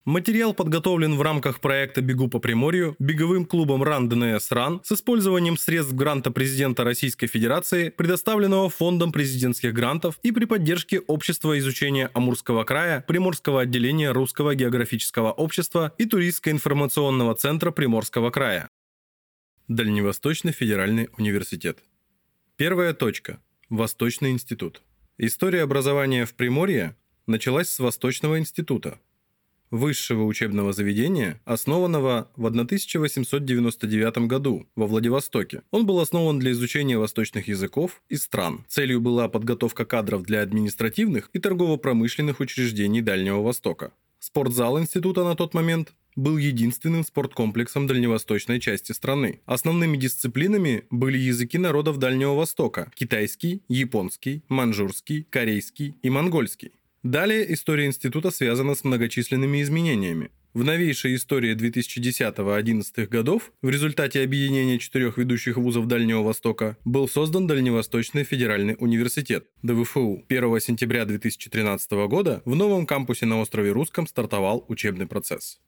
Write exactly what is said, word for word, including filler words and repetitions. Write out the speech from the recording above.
Материал подготовлен в рамках проекта «Бегу по Приморью» беговым клубом РАН ДНС РАН с использованием средств гранта президента Российской Федерации, предоставленного Фондом президентских грантов и при поддержке Общества изучения Амурского края, Приморского отделения Русского географического общества и Туристско-информационного центра Приморского края. Дальневосточный федеральный университет. Первая точка. Восточный институт. История образования в Приморье началась с Восточного института, высшего учебного заведения, основанного в тысяча восемьсот девяносто девятом году во Владивостоке. Он был основан для изучения восточных языков и стран. Целью была подготовка кадров для административных и торгово-промышленных учреждений Дальнего Востока. Спортзал института на тот момент был единственным спорткомплексом дальневосточной части страны. Основными дисциплинами были языки народов Дальнего Востока – китайский, японский, маньчжурский, корейский и монгольский. Далее история института связана с многочисленными изменениями. В новейшей истории две тысячи десятого — две тысячи одиннадцатого годов в результате объединения четырех ведущих вузов Дальнего Востока был создан Дальневосточный федеральный университет (Д В Ф У). первого сентября две тысячи тринадцатого года в новом кампусе на острове Русском стартовал учебный процесс.